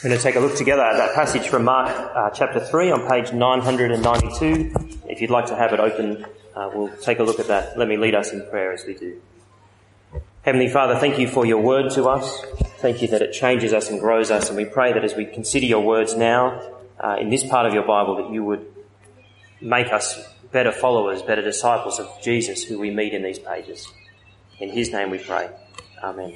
We're going to take a look together at that passage from Mark chapter 3 on page 992. If you'd like to have it open, we'll take a look at that. Let me lead us in prayer as we do. Heavenly Father, thank you for your word to us. Thank you that it changes us and grows us, and we pray that as we consider your words now in this part of your Bible, that you would make us better followers, better disciples of Jesus who we meet in these pages. In his name we pray. Amen.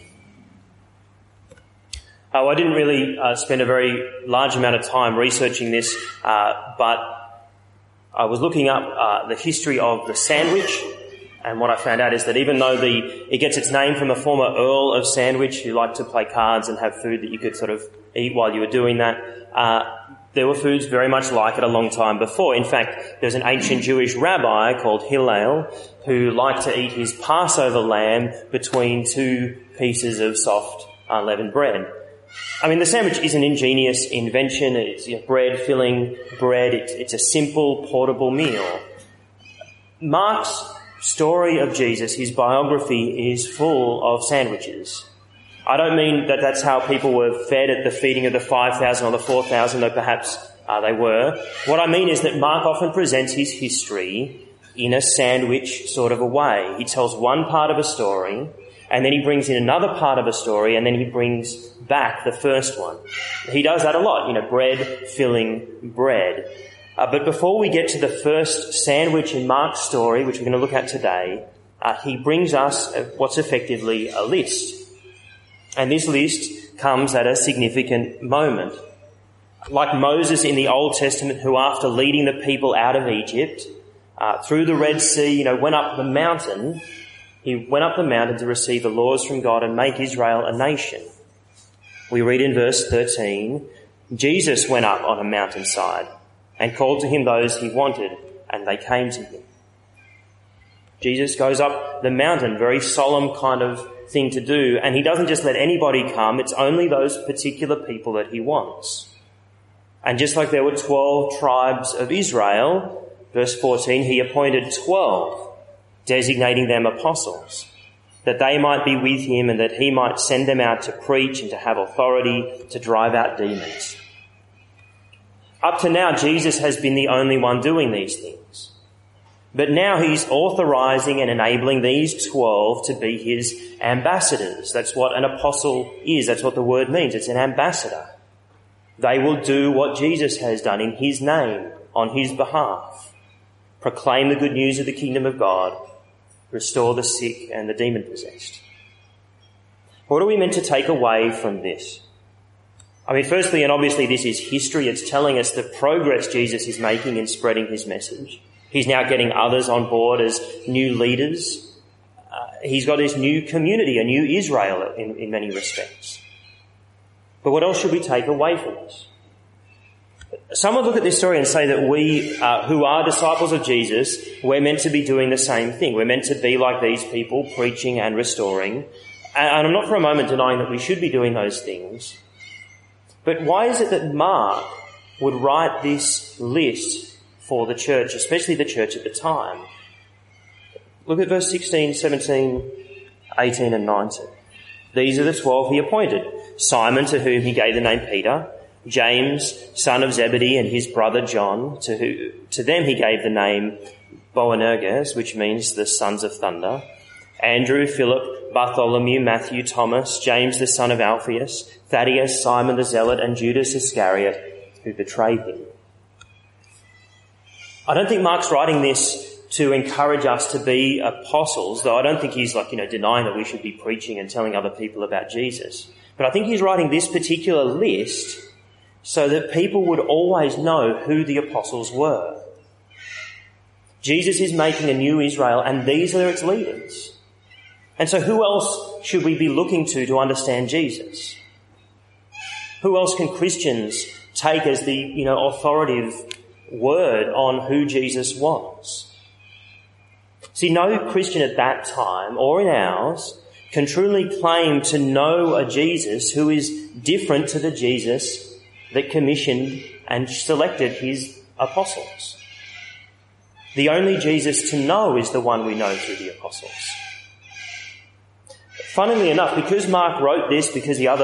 I didn't really spend a very large amount of time researching this, but I was looking up the history of the sandwich, and what I found out is that even though it gets its name from a former Earl of Sandwich who liked to play cards and have food that you could sort of eat while you were doing that, there were foods very much like it a long time before. In fact, there's an ancient Jewish rabbi called Hillel who liked to eat his Passover lamb between two pieces of soft unleavened bread. I mean, the sandwich is an ingenious invention. It's bread filling bread. It's a simple, portable meal. Mark's story of Jesus, his biography, is full of sandwiches. I don't mean that that's how people were fed at the feeding of the 5,000 or the 4,000, though perhaps they were. What I mean is that Mark often presents his history in a sandwich sort of a way. He tells one part of a story, and then he brings in another part of a story, and then he brings back the first one. He does that a lot, bread filling bread. But before we get to the first sandwich in Mark's story, which we're going to look at today, he brings us what's effectively a list. And this list comes at a significant moment. Like Moses in the Old Testament, who after leading the people out of Egypt, through the Red Sea, went up the mountain. He went up the mountain to receive the laws from God and make Israel a nation. We read in verse 13, Jesus went up on a mountainside and called to him those he wanted, and they came to him. Jesus goes up the mountain, very solemn kind of thing to do, and he doesn't just let anybody come, it's only those particular people that he wants. And just like there were 12 tribes of Israel, verse 14, he appointed 12, designating them apostles, that they might be with him and that he might send them out to preach and to have authority to drive out demons. Up to now, Jesus has been the only one doing these things. But now he's authorizing and enabling these 12 to be his ambassadors. That's what an apostle is. That's what the word means. It's an ambassador. They will do what Jesus has done in his name, on his behalf. Proclaim the good news of the kingdom of God. Restore the sick and the demon-possessed. What are we meant to take away from this? I mean, firstly and obviously this is history. It's telling us the progress Jesus is making in spreading his message. He's now getting others on board as new leaders. He's got this new community, a new Israel in many respects. But what else should we take away from this? Some would look at this story and say that we, who are disciples of Jesus, we're meant to be doing the same thing. We're meant to be like these people, preaching and restoring. And I'm not for a moment denying that we should be doing those things. But why is it that Mark would write this list for the church, especially the church at the time? Look at verse 16, 17, 18 and 19. These are the 12 he appointed. Simon, to whom he gave the name Peter. James, son of Zebedee, and his brother John, to them he gave the name Boanerges, which means the sons of thunder. Andrew, Philip, Bartholomew, Matthew, Thomas, James the son of Alphaeus, Thaddeus, Simon the Zealot, and Judas Iscariot, who betrayed him. I don't think Mark's writing this to encourage us to be apostles, though I don't think he's denying that we should be preaching and telling other people about Jesus. But I think he's writing this particular list so that people would always know who the apostles were. Jesus is making a new Israel, and these are its leaders. And so who else should we be looking to understand Jesus? Who else can Christians take as the, authoritative word on who Jesus was? See, no Christian at that time or in ours can truly claim to know a Jesus who is different to the Jesus that commissioned and selected his apostles. The only Jesus to know is the one we know through the apostles. Funnily enough, because Mark wrote this, because the other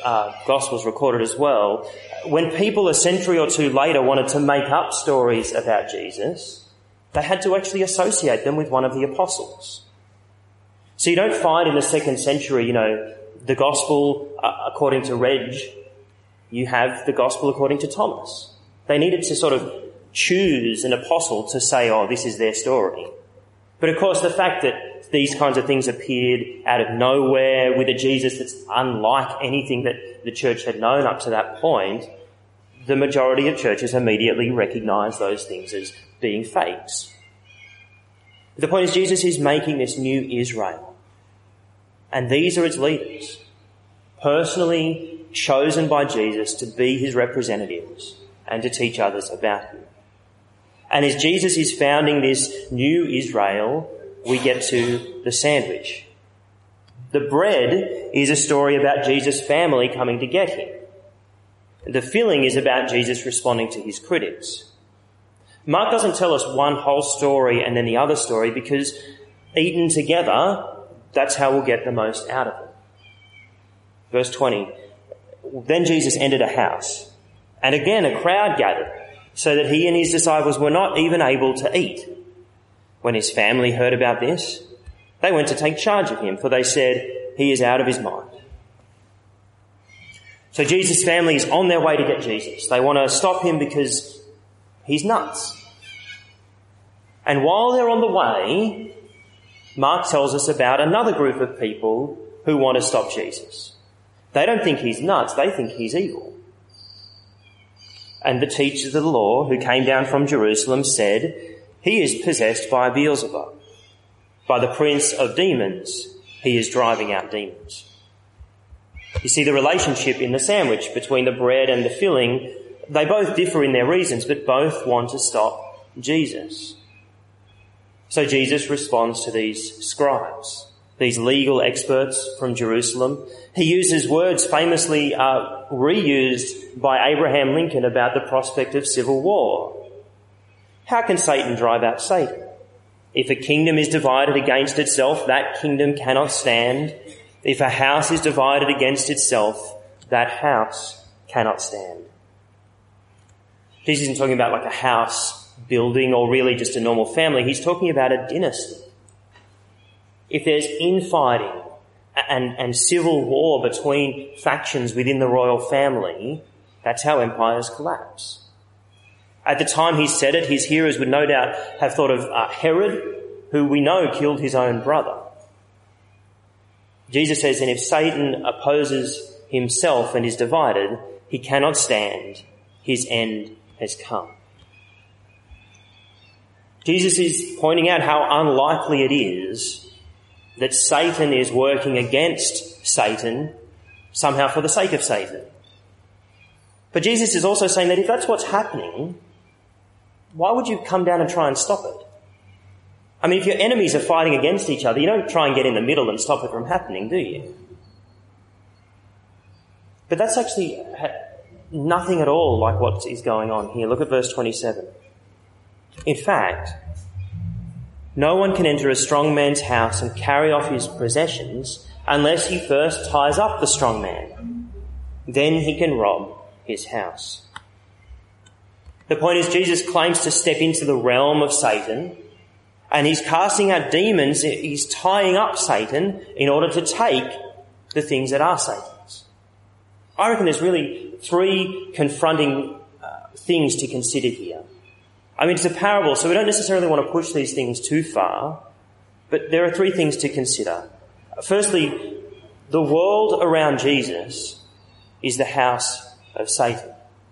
Gospels recorded as well, when people a century or two later wanted to make up stories about Jesus, they had to actually associate them with one of the apostles. So you don't find in the 2nd century, the Gospel according to Reg. You have the Gospel according to Thomas. They needed to sort of choose an apostle to say, oh, this is their story. But of course, the fact that these kinds of things appeared out of nowhere with a Jesus that's unlike anything that the church had known up to that point, the majority of churches immediately recognised those things as being fakes. The point is, Jesus is making this new Israel. And these are its leaders, personally chosen by Jesus to be his representatives and to teach others about him. And as Jesus is founding this new Israel, we get to the sandwich. The bread is a story about Jesus' family coming to get him. The filling is about Jesus responding to his critics. Mark doesn't tell us one whole story and then the other story because eaten together, that's how we'll get the most out of it. Verse 20, then Jesus entered a house, and again a crowd gathered, so that he and his disciples were not even able to eat. When his family heard about this, they went to take charge of him, for they said, he is out of his mind. So Jesus' family is on their way to get Jesus. They want to stop him because he's nuts. And while they're on the way, Mark tells us about another group of people who want to stop Jesus. They don't think he's nuts, they think he's evil. And the teachers of the law who came down from Jerusalem said, he is possessed by Beelzebub. By the prince of demons, he is driving out demons. You see the relationship in the sandwich between the bread and the filling. They both differ in their reasons, but both want to stop Jesus. So Jesus responds to these scribes, these legal experts from Jerusalem. He uses words famously reused by Abraham Lincoln about the prospect of civil war. How can Satan drive out Satan? If a kingdom is divided against itself, that kingdom cannot stand. If a house is divided against itself, that house cannot stand. Jesus isn't talking about like a house building or really just a normal family. He's talking about a dynasty. If there's infighting and civil war between factions within the royal family, that's how empires collapse. At the time he said it, his hearers would no doubt have thought of Herod, who we know killed his own brother. Jesus says, and if Satan opposes himself and is divided, he cannot stand. His end has come. Jesus is pointing out how unlikely it is that Satan is working against Satan somehow for the sake of Satan. But Jesus is also saying that if that's what's happening, why would you come down and try and stop it? I mean, if your enemies are fighting against each other, you don't try and get in the middle and stop it from happening, do you? But that's actually nothing at all like what is going on here. Look at verse 27. In fact, no one can enter a strong man's house and carry off his possessions unless he first ties up the strong man. Then he can rob his house. The point is, Jesus claims to step into the realm of Satan, and he's casting out demons. He's tying up Satan in order to take the things that are Satan's. I reckon there's really three confronting things to consider here. I mean, it's a parable, so we don't necessarily want to push these things too far, but there are three things to consider. Firstly, the world around Jesus is the house of Satan.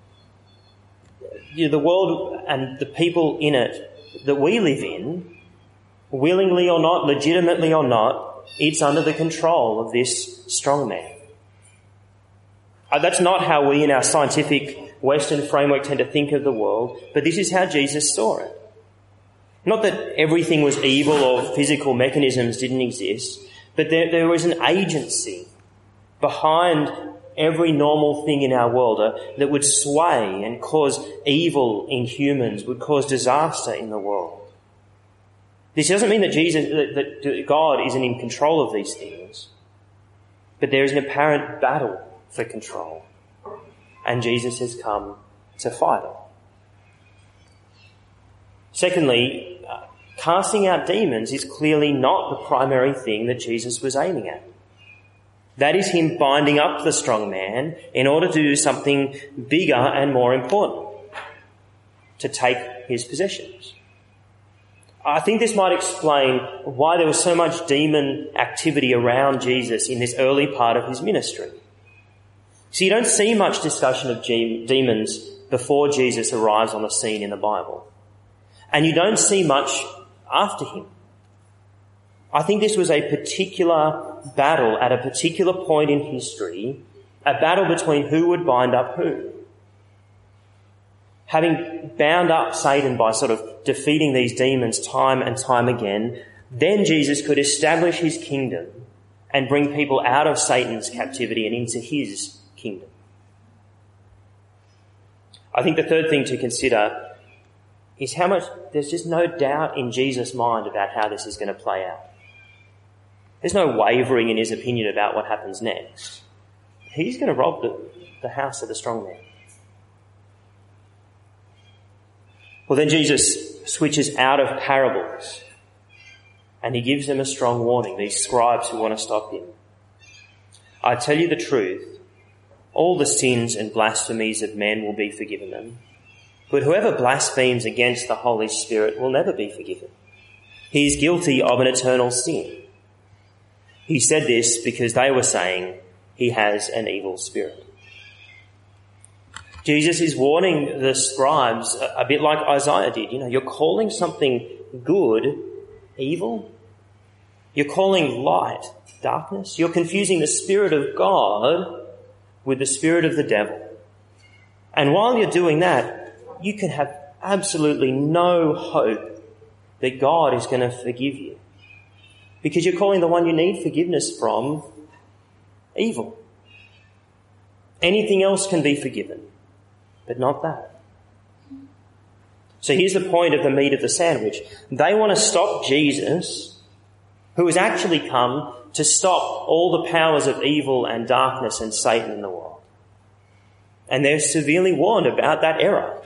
The world and the people in it that we live in, willingly or not, legitimately or not, it's under the control of this strong man. That's not how we in our scientific Western framework tend to think of the world, but this is how Jesus saw it. Not that everything was evil or physical mechanisms didn't exist, but there was an agency behind every normal thing in our world that would sway and cause evil in humans, would cause disaster in the world. This doesn't mean that that God isn't in control of these things, but there is an apparent battle for control. And Jesus has come to fight it. Secondly, casting out demons is clearly not the primary thing that Jesus was aiming at. That is him binding up the strong man in order to do something bigger and more important, to take his possessions. I think this might explain why there was so much demon activity around Jesus in this early part of his ministry. So you don't see much discussion of demons before Jesus arrives on the scene in the Bible. And you don't see much after him. I think this was a particular battle at a particular point in history, a battle between who would bind up who. Having bound up Satan by sort of defeating these demons time and time again, then Jesus could establish his kingdom and bring people out of Satan's captivity and into his kingdom. I think the third thing to consider is how much there's just no doubt in Jesus' mind about how this is going to play out. There's no wavering in his opinion about what happens next. He's going to rob the house of the strong man. Well, then Jesus switches out of parables and he gives them a strong warning, these scribes who want to stop him. I tell you the truth, all the sins and blasphemies of men will be forgiven them, but whoever blasphemes against the Holy Spirit will never be forgiven. He is guilty of an eternal sin. He said this because they were saying he has an evil spirit. Jesus is warning the scribes a bit like Isaiah did. You know, you're calling something good evil. You're calling light darkness. You're confusing the Spirit of God with the spirit of the devil. And while you're doing that, you can have absolutely no hope that God is going to forgive you, because you're calling the one you need forgiveness from evil. Anything else can be forgiven, but not that. So here's the point of the meat of the sandwich. They want to stop Jesus, who has actually come to stop all the powers of evil and darkness and Satan in the world. And they're severely warned about that error.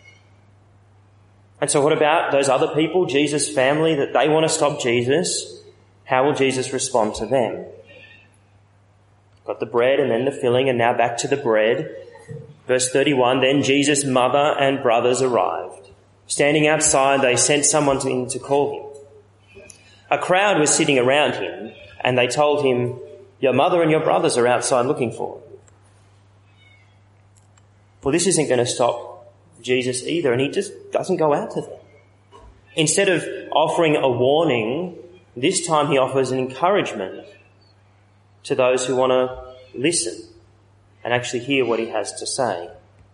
And so what about those other people, Jesus' family, that they want to stop Jesus? How will Jesus respond to them? Got the bread and then the filling, and now back to the bread. Verse 31, then Jesus' mother and brothers arrived. Standing outside, they sent someone in to call him. A crowd was sitting around him, and they told him, your mother and your brothers are outside looking for you. Well, this isn't going to stop Jesus either, and he just doesn't go out to them. Instead of offering a warning, this time he offers an encouragement to those who want to listen and actually hear what he has to say.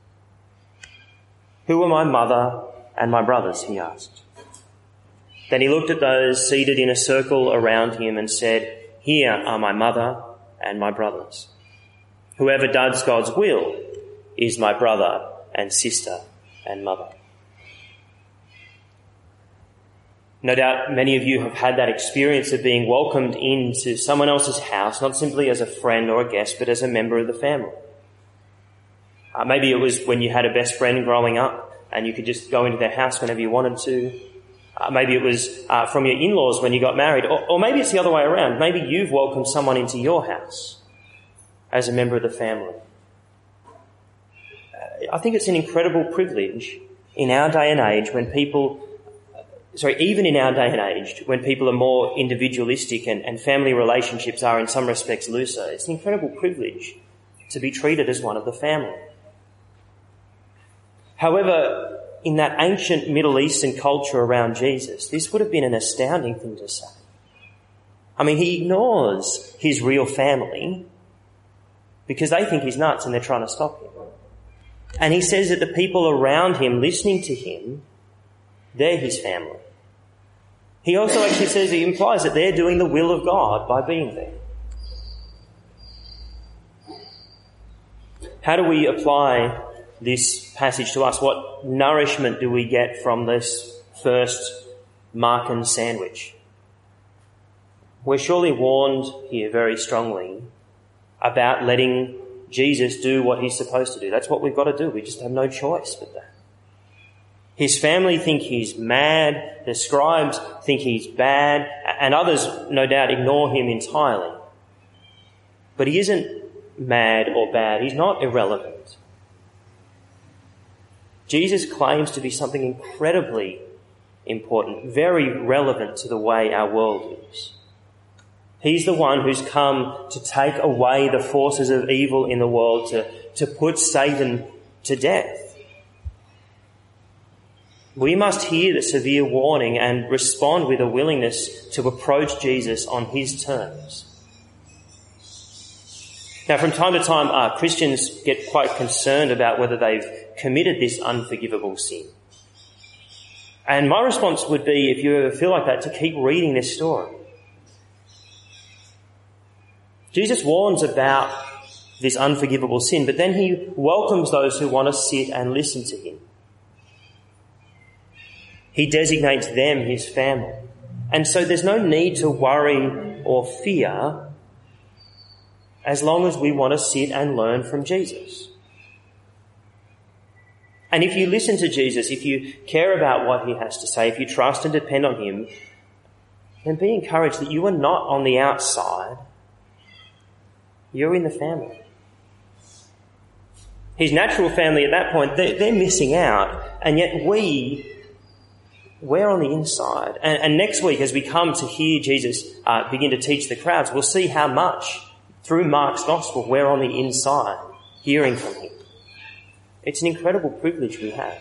Who are my mother and my brothers? He asked. Then he looked at those seated in a circle around him and said, here are my mother and my brothers. Whoever does God's will is my brother and sister and mother. No doubt many of you have had that experience of being welcomed into someone else's house, not simply as a friend or a guest, but as a member of the family. Maybe it was when you had a best friend growing up and you could just go into their house whenever you wanted to. Maybe it was from your in-laws when you got married. Or maybe it's the other way around. Maybe you've welcomed someone into your house as a member of the family. I think it's an incredible privilege in our day and age when even in our day and age, when people are more individualistic and family relationships are in some respects looser, it's an incredible privilege to be treated as one of the family. However, in that ancient Middle Eastern culture around Jesus, this would have been an astounding thing to say. I mean, he ignores his real family because they think he's nuts and they're trying to stop him. And he says that the people around him listening to him, they're his family. He also actually says, he implies that they're doing the will of God by being there. How do we apply this passage to us? What nourishment do we get from this first Markan sandwich? We're surely warned here very strongly about letting Jesus do what he's supposed to do. That's what we've got to do. We just have no choice but that. His family think he's mad, the scribes think he's bad, and others, no doubt, ignore him entirely. But he isn't mad or bad. He's not irrelevant. Jesus claims to be something incredibly important, very relevant to the way our world is. He's the one who's come to take away the forces of evil in the world, to put Satan to death. We must hear the severe warning and respond with a willingness to approach Jesus on his terms. Now, from time to time, Christians get quite concerned about whether they've committed this unforgivable sin. And my response would be, if you ever feel like that, to keep reading this story. Jesus warns about this unforgivable sin, but then he welcomes those who want to sit and listen to him. He designates them his family. And so there's no need to worry or fear as long as we want to sit and learn from Jesus. And if you listen to Jesus, if you care about what he has to say, if you trust and depend on him, then be encouraged that you are not on the outside. You're in the family. His natural family at that point, they're missing out. And yet we're on the inside. And next week, as we come to hear Jesus begin to teach the crowds, we'll see how much, through Mark's gospel, we're on the inside, hearing from him. It's an incredible privilege we have.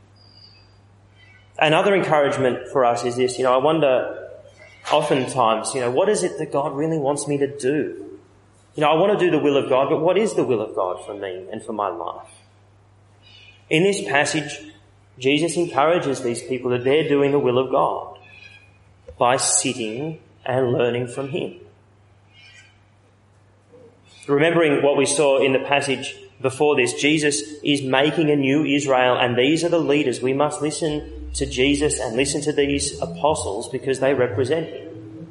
Another encouragement for us is this, I wonder oftentimes, what is it that God really wants me to do? I want to do the will of God, but what is the will of God for me and for my life? In this passage, Jesus encourages these people that they're doing the will of God by sitting and learning from him. Remembering what we saw in the passage before this, Jesus is making a new Israel, and these are the leaders. We must listen to Jesus and listen to these apostles because they represent him.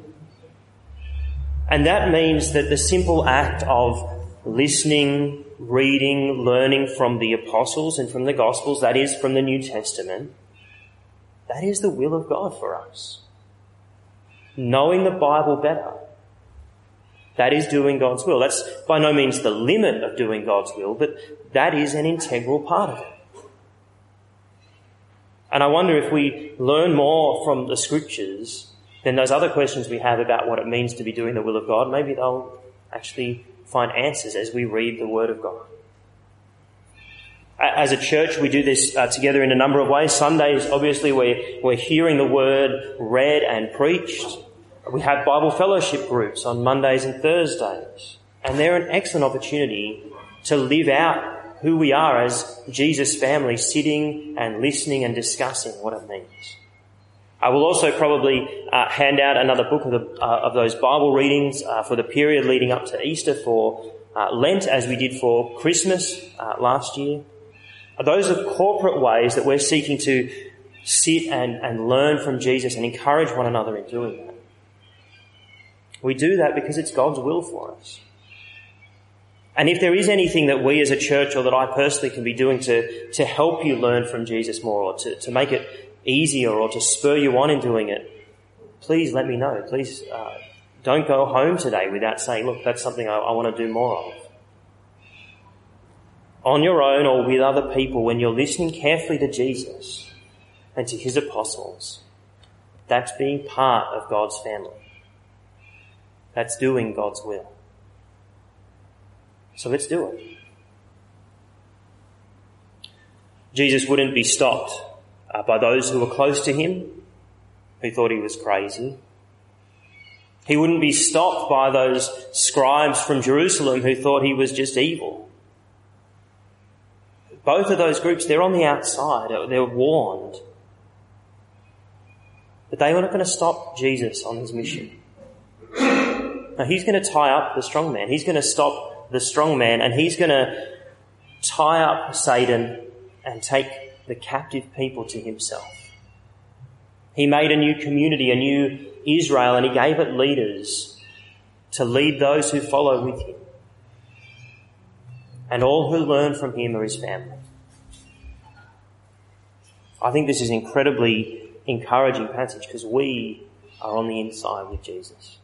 And that means that the simple act of listening, reading, learning from the apostles and from the Gospels, that is from the New Testament, that is the will of God for us. Knowing the Bible better, that is doing God's will. That's by no means the limit of doing God's will, but that is an integral part of it. And I wonder if we learn more from the Scriptures than those other questions we have about what it means to be doing the will of God, maybe they'll actually find answers as we read the Word of God. As a church, we do this together in a number of ways. Sundays, obviously, we're hearing the Word read and preached. We have Bible fellowship groups on Mondays and Thursdays. And they're an excellent opportunity to live out who we are as Jesus' family, sitting and listening and discussing what it means. I will also probably hand out another book of those Bible readings for the period leading up to Easter, for Lent, as we did for Christmas last year. Those are corporate ways that we're seeking to sit and learn from Jesus and encourage one another in doing that. We do that because it's God's will for us. And if there is anything that we as a church or that I personally can be doing to help you learn from Jesus more, or to make it easier, or to spur you on in doing it, please let me know. Please don't go home today without saying, look, that's something I want to do more of. On your own or with other people, when you're listening carefully to Jesus and to his apostles, that's being part of God's family. That's doing God's will. So let's do it. Jesus wouldn't be stopped by those who were close to him, who thought he was crazy. He wouldn't be stopped by those scribes from Jerusalem who thought he was just evil. Both of those groups, they're on the outside. They're warned. But they were not going to stop Jesus on his mission. Now, he's going to tie up the strong man. He's going to stop the strong man, and he's going to tie up Satan and take the captive people to himself. He made a new community, a new Israel, and he gave it leaders to lead those who follow with him. and all who learn from him are his family. I think this is an incredibly encouraging passage because we are on the inside with Jesus.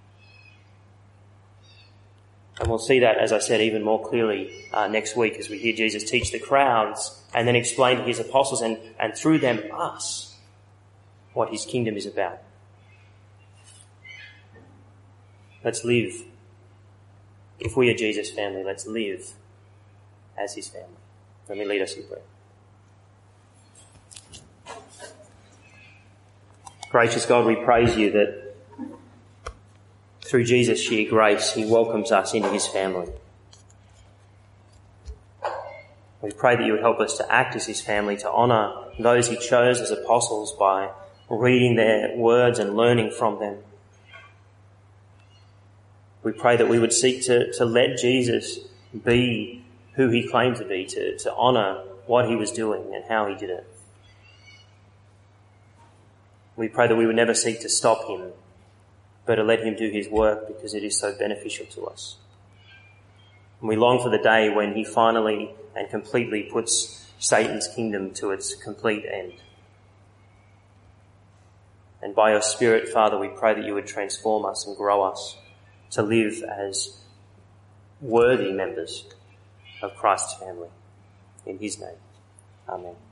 And we'll see that, as I said, even more clearly next week as we hear Jesus teach the crowds and then explain to his apostles and through them us what his kingdom is about. Let's live. If we are Jesus' family, let's live as his family. Let me lead us in prayer. Gracious God, we praise you that through Jesus' sheer grace, he welcomes us into his family. We pray that you would help us to act as his family, to honour those he chose as apostles by reading their words and learning from them. We pray that we would seek to let Jesus be who he claimed to be, to honour what he was doing and how he did it. We pray that we would never seek to stop him, but to let him do his work because it is so beneficial to us. And we long for the day when he finally and completely puts Satan's kingdom to its complete end. And by your Spirit, Father, we pray that you would transform us and grow us to live as worthy members of Christ's family. In his name, amen.